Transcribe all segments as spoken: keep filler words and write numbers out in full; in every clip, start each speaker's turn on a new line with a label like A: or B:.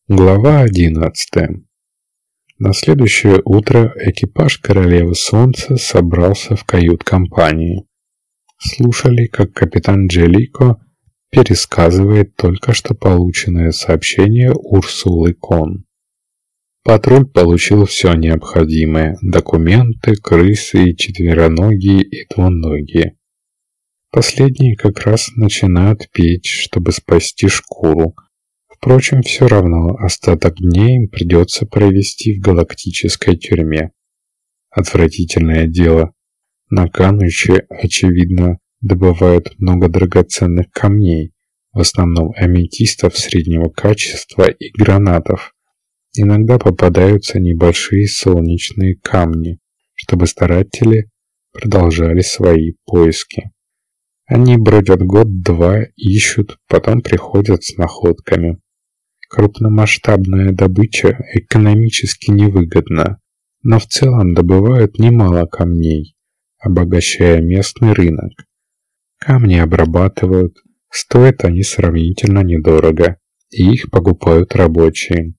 A: Глава одиннадцатая. На следующее утро экипаж Королевы Солнца собрался в кают-компании. Слушали, как капитан Джеллико пересказывает только что полученное сообщение Урсулы Кон. Патруль получил все необходимое – документы, крысы, четвероногие и двуногие. Последние как раз начинают петь, чтобы спасти шкуру. Впрочем, все равно остаток дней им придется провести в галактической тюрьме. Отвратительное дело. На Кануче, очевидно, добывают много драгоценных камней, в основном аметистов среднего качества и гранатов. Иногда попадаются небольшие солнечные камни, чтобы старатели продолжали свои поиски. Они бродят год-два, ищут, потом приходят с находками. Крупномасштабная добыча экономически невыгодна, но в целом добывают немало камней, обогащая местный рынок. Камни обрабатывают, стоят они сравнительно недорого, и их покупают рабочие.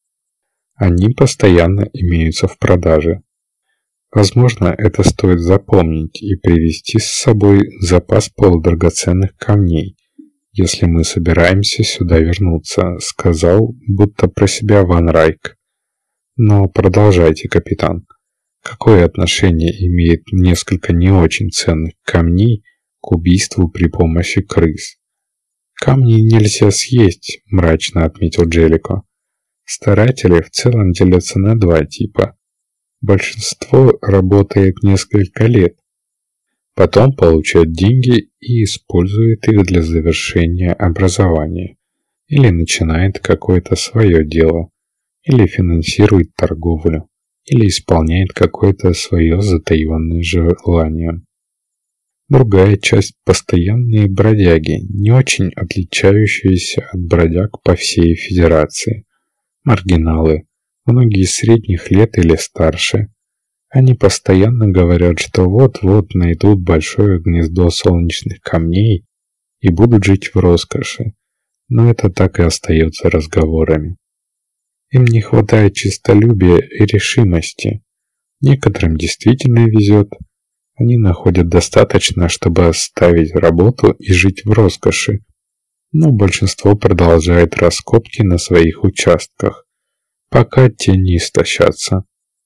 A: Они постоянно имеются в продаже. Возможно, это стоит запомнить и привезти с собой запас полудрагоценных камней, если мы собираемся сюда вернуться, сказал, будто про себя Ван Райк. Но продолжайте, капитан. Какое отношение имеет несколько не очень ценных камней к убийству при помощи крыс? Камни нельзя съесть, мрачно отметил Джеллико. Старатели в целом делятся на два типа. Большинство работает несколько лет, потом получает деньги и использует их для завершения образования, или начинает какое-то свое дело, или финансирует торговлю, или исполняет какое-то свое затаенное желание. Другая часть – постоянные бродяги, не очень отличающиеся от бродяг по всей Федерации. Маргиналы, многие средних лет или старше. Они постоянно говорят, что вот-вот найдут большое гнездо солнечных камней и будут жить в роскоши, но это так и остается разговорами. Им не хватает честолюбия и решимости. Некоторым действительно везет. Они находят достаточно, чтобы оставить работу и жить в роскоши, но большинство продолжает раскопки на своих участках, пока те не истощатся.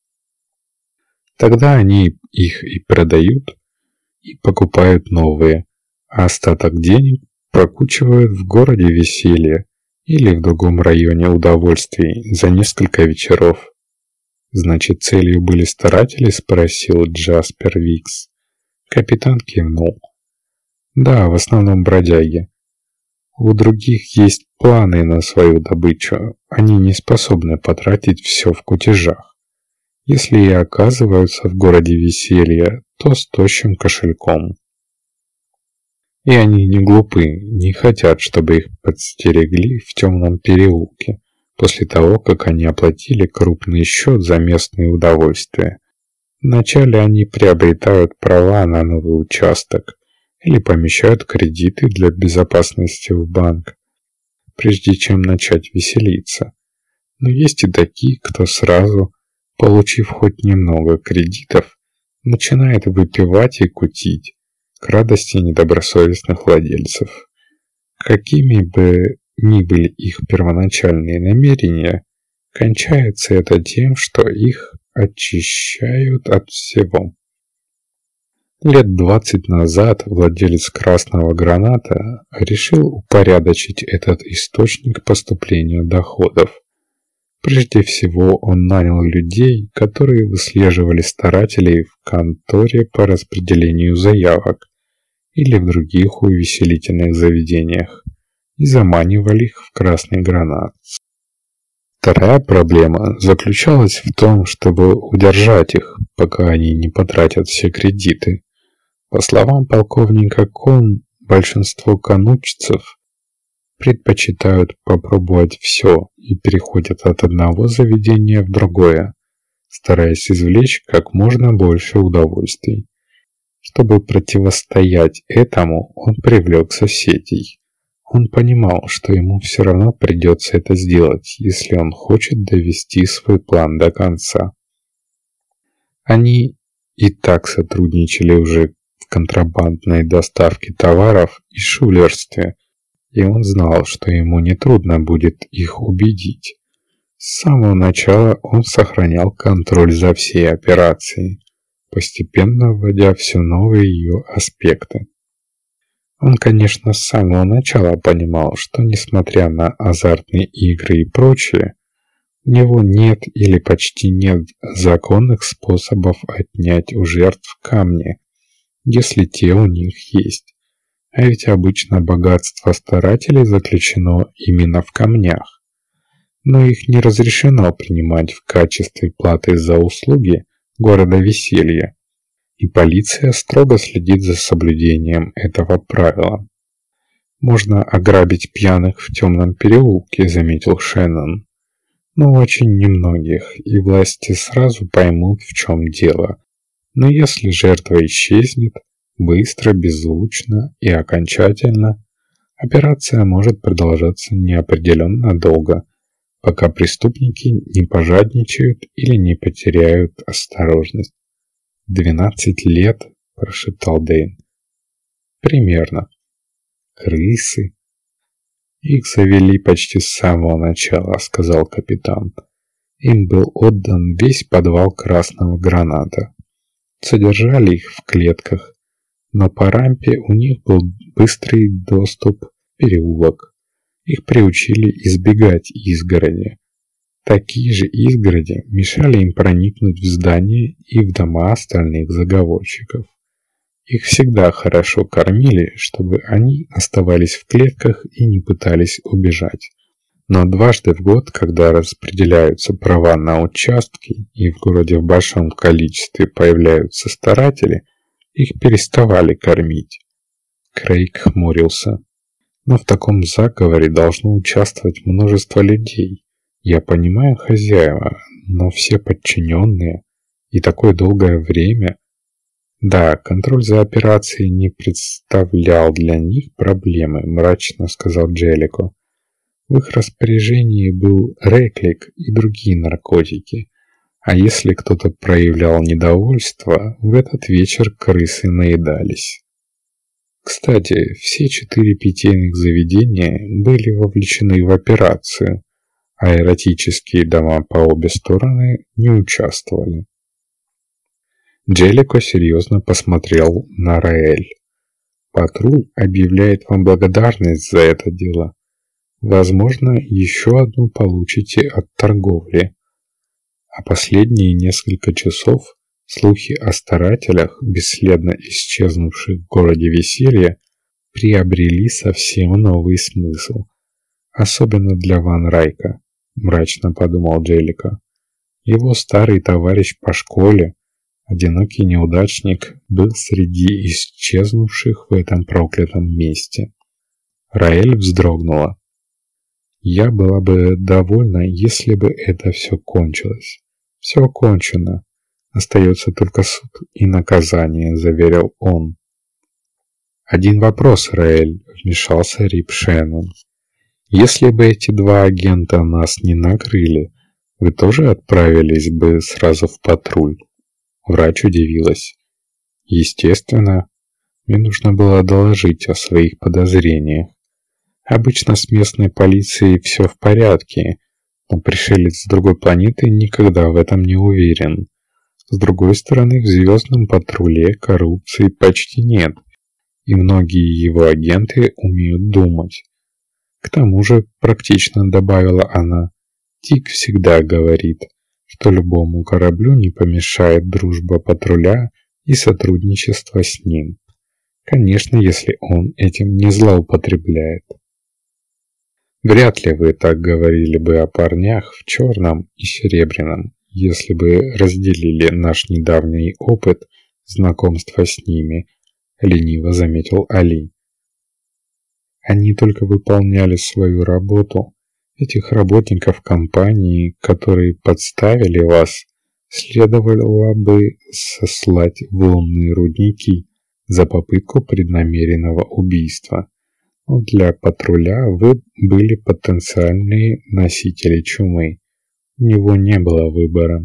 A: Тогда они их и продают, и покупают новые, а остаток денег прокучивают в городе веселья или в другом районе удовольствий за несколько вечеров. «Значит, целью были старатели?» – спросил Джаспер Викс. Капитан кивнул. «Да, в основном бродяги. У других есть планы на свою добычу, они не способны потратить все в кутежах. Если и оказываются в городе веселья, то с тощим кошельком. И они не глупы, не хотят, чтобы их подстерегли в темном переулке, после того, как они оплатили крупный счет за местные удовольствия. Вначале они приобретают права на новый участок или помещают кредиты для безопасности в банк, прежде чем начать веселиться. Но есть и такие, кто сразу, получив хоть немного кредитов, начинает выпивать и кутить, к радости недобросовестных владельцев. Какими бы ни были их первоначальные намерения, кончается это тем, что их очищают от всего. Лет двадцать назад владелец красного граната решил упорядочить этот источник поступления доходов. Прежде всего, он нанял людей, которые выслеживали старателей в конторе по распределению заявок или в других увеселительных заведениях и заманивали их в красный гранат. Вторая проблема заключалась в том, чтобы удержать их, пока они не потратят все кредиты. По словам полковника Кон, большинство канучцев предпочитают попробовать все и переходят от одного заведения в другое, стараясь извлечь как можно больше удовольствий. Чтобы противостоять этому, он привлек соседей. Он понимал, что ему все равно придется это сделать, если он хочет довести свой план до конца. Они и так сотрудничали уже в контрабандной доставке товаров и шулерстве, и он знал, что ему нетрудно будет их убедить. С самого начала он сохранял контроль за всей операцией, постепенно вводя все новые ее аспекты. Он, конечно, с самого начала понимал, что, несмотря на азартные игры и прочее, у него нет или почти нет законных способов отнять у жертв камни, если те у них есть. А ведь обычно богатство старателей заключено именно в камнях. Но их не разрешено принимать в качестве платы за услуги города веселья, и полиция строго следит за соблюдением этого правила. «Можно ограбить пьяных в темном переулке», — заметил Шеннон. «Но очень немногих, и власти сразу поймут, в чем дело. Но если жертва исчезнет, быстро, беззвучно и окончательно, операция может продолжаться неопределенно долго, пока преступники не пожадничают или не потеряют осторожность». «Двенадцать лет?» – прошептал Дэйн. «Примерно. Крысы?» «Их завели почти с самого начала», – сказал капитан. «Им был отдан весь подвал красного граната. Содержали их в клетках, но по рампе у них был быстрый доступ в переулок. Их приучили избегать изгороди. Такие же изгороди мешали им проникнуть в здания и в дома остальных заговорщиков. Их всегда хорошо кормили, чтобы они оставались в клетках и не пытались убежать. Но дважды в год, когда распределяются права на участки и в городе в большом количестве появляются старатели, их переставали кормить. Крейг хмурился. Но в таком заговоре должно участвовать множество людей. Я понимаю хозяева, но все подчиненные и такое долгое время... Да, контроль за операцией не представлял для них проблемы, мрачно сказал Джеллико. В их распоряжении был реклик и другие наркотики. А если кто-то проявлял недовольство, в этот вечер крысы наедались. Кстати, все четыре питейных заведения были вовлечены в операцию, а эротические дома по обе стороны не участвовали. Джеллико серьезно посмотрел на Раэль. «Патруль объявляет вам благодарность за это дело. Возможно, еще одну получите от торговли. А последние несколько часов слухи о старателях, бесследно исчезнувших в городе веселья, приобрели совсем новый смысл. Особенно для Ван Райка», — мрачно подумал Джеллико. Его старый товарищ по школе, одинокий неудачник, был среди исчезнувших в этом проклятом месте. Раэль вздрогнула. «Я была бы довольна, если бы это все кончилось. Все кончено. Остается только суд и наказание», — заверил он. «Один вопрос, Раэль», — вмешался Рип Шеннон. «Если бы эти два агента нас не накрыли, вы тоже отправились бы сразу в патруль?» Врач удивилась. «Естественно, мне нужно было доложить о своих подозрениях. Обычно с местной полицией все в порядке, но пришелец с другой планеты никогда в этом не уверен. С другой стороны, в звездном патруле коррупции почти нет, и многие его агенты умеют думать. К тому же, практично добавила она, Тик всегда говорит, что любому кораблю не помешает дружба патруля и сотрудничество с ним. Конечно, если он этим не злоупотребляет. Вряд ли вы так говорили бы о парнях в черном и серебряном, если бы разделили наш недавний опыт знакомства с ними, лениво заметил Али. Они только выполняли свою работу. Этих работников компании, которые подставили вас, следовало бы сослать в лунные рудники за попытку преднамеренного убийства. Но для патруля вы были потенциальные носители чумы. У него не было выбора.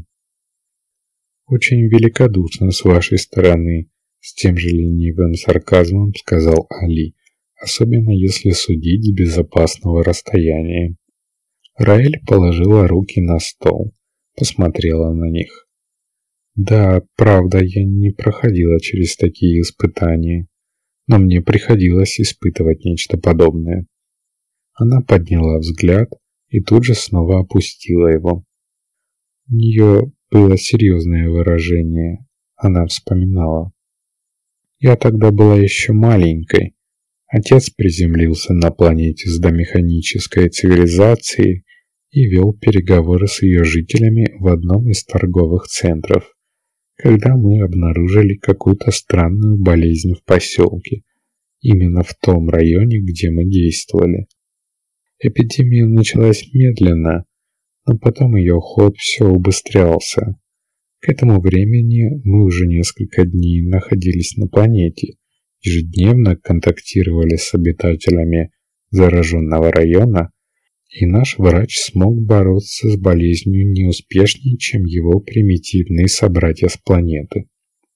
A: Очень великодушно с вашей стороны, с тем же ленивым сарказмом сказал Али, особенно если судить с безопасного расстояния. Раэль положила руки на стол, посмотрела на них. Да, правда, я не проходила через такие испытания, но мне приходилось испытывать нечто подобное. Она подняла взгляд и тут же снова опустила его. У нее было серьезное выражение. Она вспоминала. Я тогда была еще маленькой. Отец приземлился на планете с домеханической цивилизацией и вел переговоры с ее жителями в одном из торговых центров, когда мы обнаружили какую-то странную болезнь в поселке, именно в том районе, где мы действовали. Эпидемия началась медленно, но потом ее ход все убыстрялся. К этому времени мы уже несколько дней находились на планете, ежедневно контактировали с обитателями зараженного района, и наш врач смог бороться с болезнью не успешнее, чем его примитивные собратья с планеты.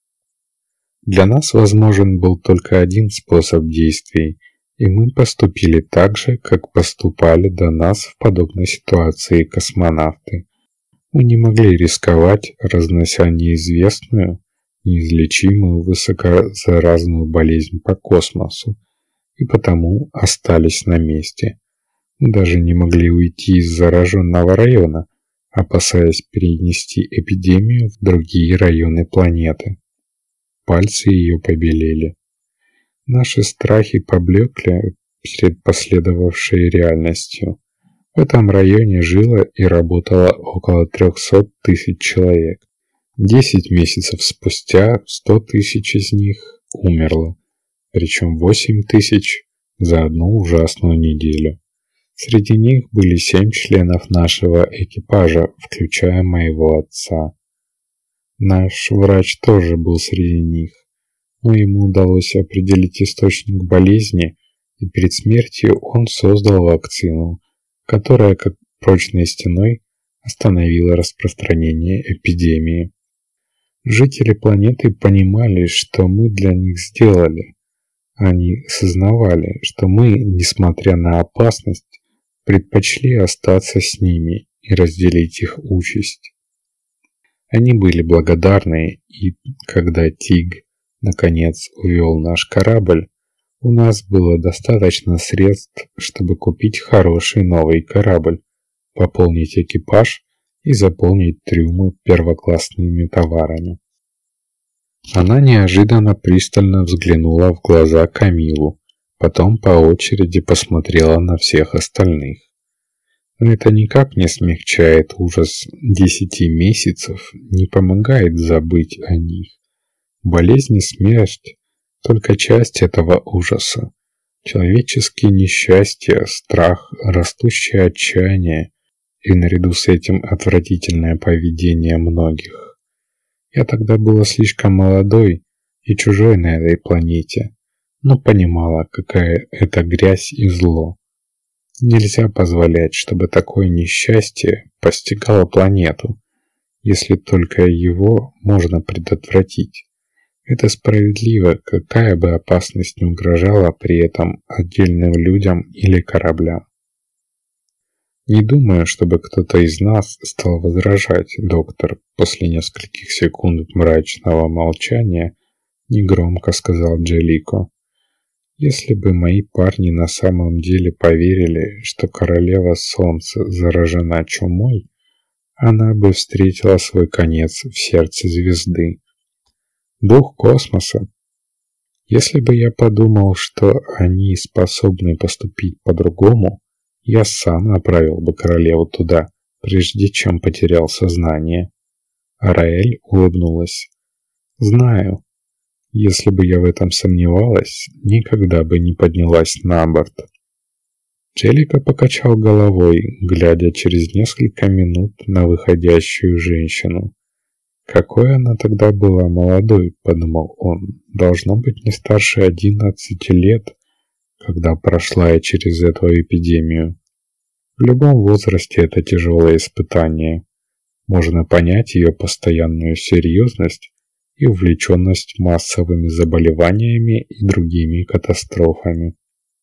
A: Для нас возможен был только один способ действий, и мы поступили так же, как поступали до нас в подобной ситуации космонавты. Мы не могли рисковать, разнося неизвестную, неизлечимую высокозаразную болезнь по космосу, и потому остались на месте. Мы даже не могли уйти из зараженного района, опасаясь перенести эпидемию в другие районы планеты. Пальцы ее побелели. Наши страхи поблекли перед последовавшей реальностью. В этом районе жило и работало около трехсот тысяч человек. Десять месяцев спустя сто тысяч из них умерло, причем восемь тысяч за одну ужасную неделю. Среди них были семь членов нашего экипажа, включая моего отца. Наш врач тоже был среди них, но ему удалось определить источник болезни, и перед смертью он создал вакцину, которая, как прочной стеной, остановила распространение эпидемии. Жители планеты понимали, что мы для них сделали. Они сознавали, что мы, несмотря на опасность, предпочли остаться с ними и разделить их участь. Они были благодарны, и когда Тиг наконец увел наш корабль, у нас было достаточно средств, чтобы купить хороший новый корабль, пополнить экипаж и заполнить трюмы первоклассными товарами. Она неожиданно пристально взглянула в глаза Камилу, потом по очереди посмотрела на всех остальных. Но это никак не смягчает ужас десяти месяцев, не помогает забыть о них. Болезнь и смерть – только часть этого ужаса. Человеческие несчастья, страх, растущее отчаяние и наряду с этим отвратительное поведение многих. Я тогда была слишком молодой и чужой на этой планете, но понимала, какая это грязь и зло. Нельзя позволять, чтобы такое несчастье постигало планету, если только его можно предотвратить. Это справедливо, какая бы опасность ни угрожала при этом отдельным людям или кораблям. Не думаю, чтобы кто-то из нас стал возражать, доктор, после нескольких секунд мрачного молчания негромко сказал Джеллико. Если бы мои парни на самом деле поверили, что королева солнца заражена чумой, она бы встретила свой конец в сердце звезды. Дух космоса. Если бы я подумал, что они способны поступить по-другому, я сам направил бы королеву туда, прежде чем потерял сознание. Раэль улыбнулась. Знаю. Если бы я в этом сомневалась, никогда бы не поднялась на борт. Джеллико покачал головой, глядя через несколько минут на выходящую женщину. Какой она тогда была молодой, подумал он, должно быть не старше одиннадцати лет, когда прошла я через эту эпидемию. В любом возрасте это тяжелое испытание. Можно понять ее постоянную серьезность и увлеченность массовыми заболеваниями и другими катастрофами.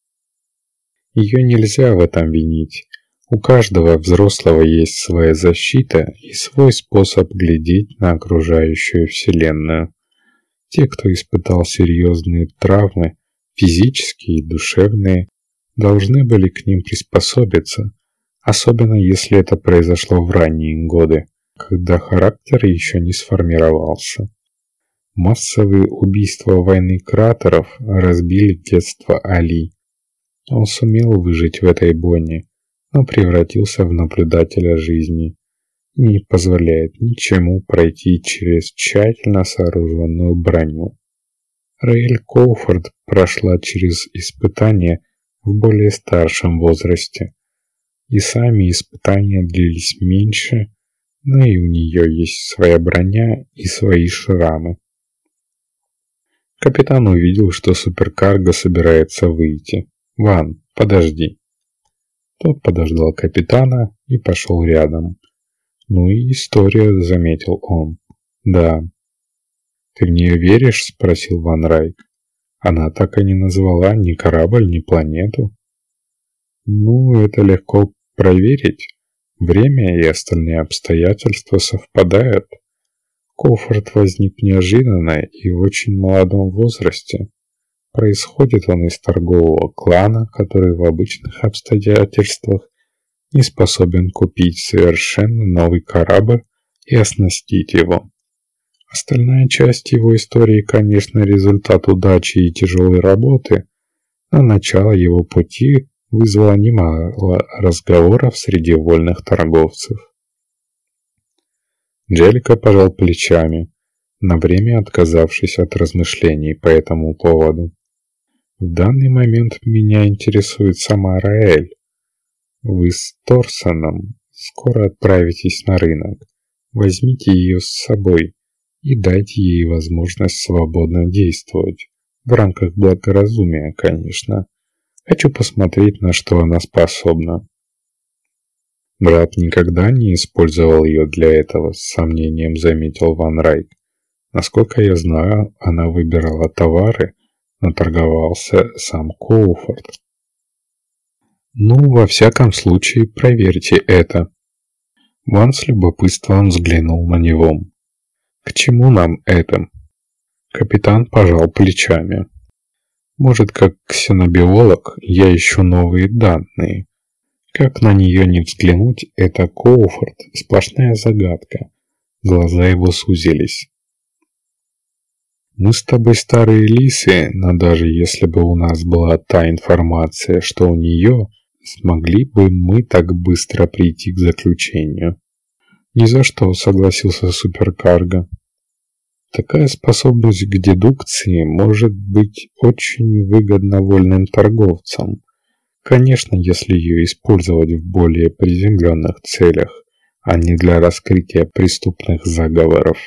A: Ее нельзя в этом винить. У каждого взрослого есть своя защита и свой способ глядеть на окружающую Вселенную. Те, кто испытал серьезные травмы, физические и душевные, должны были к ним приспособиться, особенно если это произошло в ранние годы, когда характер еще не сформировался. Массовые убийства войны кратеров разбили детство Али. Он сумел выжить в этой бойне, но превратился в наблюдателя жизни и не позволяет ничему пройти через тщательно сооруженную броню. Раэль Коуфорд прошла через испытания в более старшем возрасте, и сами испытания длились меньше, но и у нее есть своя броня и свои шрамы. Капитан увидел, что суперкарго собирается выйти. «Ван, подожди». Тот подождал капитана и пошел рядом. «Ну и история», — заметил он. «Да». «Ты в нее веришь?» — спросил Ван Райк. «Она так и не назвала ни корабль, ни планету». «Ну, это легко проверить. Время и остальные обстоятельства совпадают. Коуфорд возник неожиданно и в очень молодом возрасте. Происходит он из торгового клана, который в обычных обстоятельствах не способен купить совершенно новый корабль и оснастить его. Остальная часть его истории, конечно, результат удачи и тяжелой работы, но начало его пути вызвало немало разговоров среди вольных торговцев. Джеллика пожал плечами, на время отказавшись от размышлений по этому поводу. В данный момент меня интересует сама Раэль. Вы с Торсоном скоро отправитесь на рынок. Возьмите ее с собой и дайте ей возможность свободно действовать. В рамках благоразумия, конечно. Хочу посмотреть, на что она способна. Брат никогда не использовал ее для этого, с сомнением заметил Ван Райк. Насколько я знаю, она выбирала товары, но торговался сам Коуфорд. Ну, во всяком случае, проверьте это. Ван с любопытством взглянул на него. К чему нам это? Капитан пожал плечами. Может, как ксенобиолог, я ищу новые данные. Как на нее не взглянуть, это Коуфорд, сплошная загадка. Глаза его сузились. Мы с тобой старые лисы, но даже если бы у нас была та информация, что у нее, смогли бы мы так быстро прийти к заключению? Ни за что, согласился суперкарго. Такая способность к дедукции может быть очень выгодна вольным торговцам. Конечно, если ее использовать в более приземленных целях, а не для раскрытия преступных заговоров.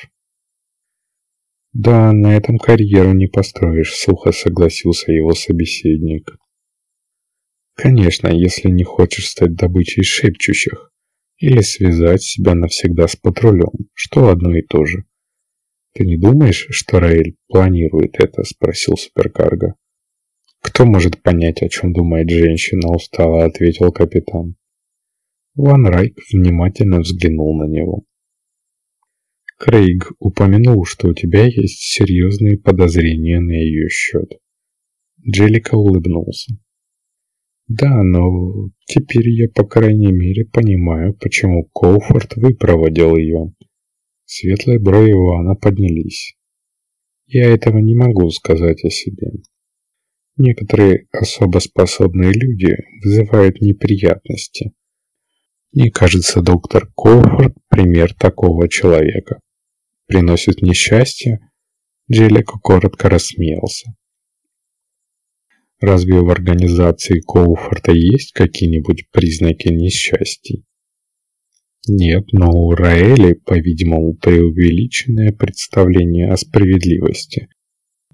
A: «Да, на этом карьеру не построишь», — сухо согласился его собеседник. «Конечно, если не хочешь стать добычей шепчущих или связать себя навсегда с патрулем, что одно и то же». «Ты не думаешь, что Раэль планирует это?» — спросил суперкарго. «Кто может понять, о чем думает женщина?» — устало ответил капитан. Ван Райк внимательно взглянул на него. Крейг упомянул, что у тебя есть серьезные подозрения на ее счет. Джеллика улыбнулся. Да, но теперь я, по крайней мере, понимаю, почему Коуфорд выпроводил ее. Светлые брови Ивана поднялись. Я этого не могу сказать о себе. Некоторые особо способные люди вызывают неприятности. Мне кажется, доктор Коуфорд пример такого человека. Приносит несчастье? Джеллика коротко рассмеялся. Разве в организации Коуфорда есть какие-нибудь признаки несчастий? Нет, но у Раэли, по-видимому, преувеличенное представление о справедливости.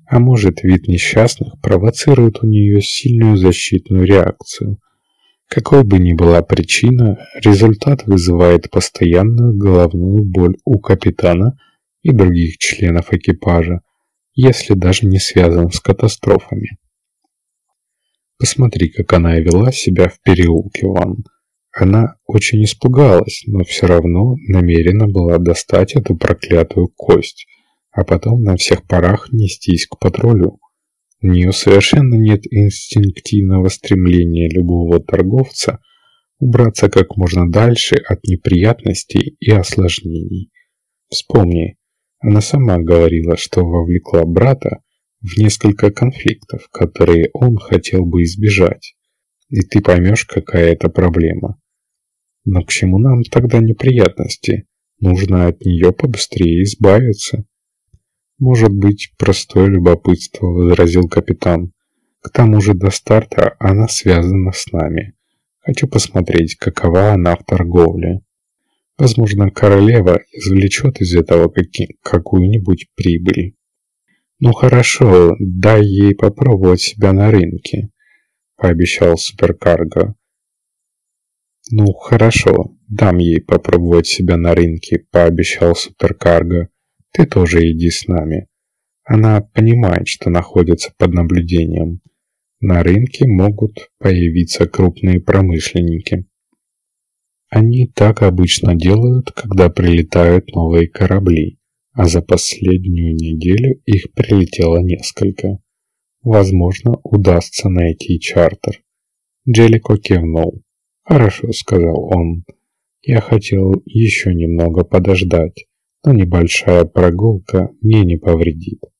A: А может, вид несчастных провоцирует у нее сильную защитную реакцию. Какой бы ни была причина, результат вызывает постоянную головную боль у капитана и других членов экипажа, если даже не связан с катастрофами. Посмотри, как она вела себя в переулке Ван. Она очень испугалась, но все равно намерена была достать эту проклятую кость, а потом на всех парах нестись к патрулю. У нее совершенно нет инстинктивного стремления любого торговца убраться как можно дальше от неприятностей и осложнений. Вспомни, она сама говорила, что вовлекла брата в несколько конфликтов, которые он хотел бы избежать. И ты поймешь, какая это проблема. Но к чему нам тогда неприятности? Нужно от нее побыстрее избавиться. Может быть, простое любопытство, возразил капитан. К тому же до старта она связана с нами. Хочу посмотреть, какова она в торговле. Возможно, королева извлечет из этого какую-нибудь прибыль. Ну хорошо, дай ей попробовать себя на рынке, пообещал суперкарго. Ну хорошо, дам ей попробовать себя на рынке, пообещал суперкарго. Ты тоже иди с нами. Она понимает, что находится под наблюдением. На рынке могут появиться крупные промышленники. Они так обычно делают, когда прилетают новые корабли, а за последнюю неделю их прилетело несколько. Возможно, удастся найти чартер. Джеллико кивнул. «Хорошо», — сказал он. «Я хотел еще немного подождать, но небольшая прогулка мне не повредит».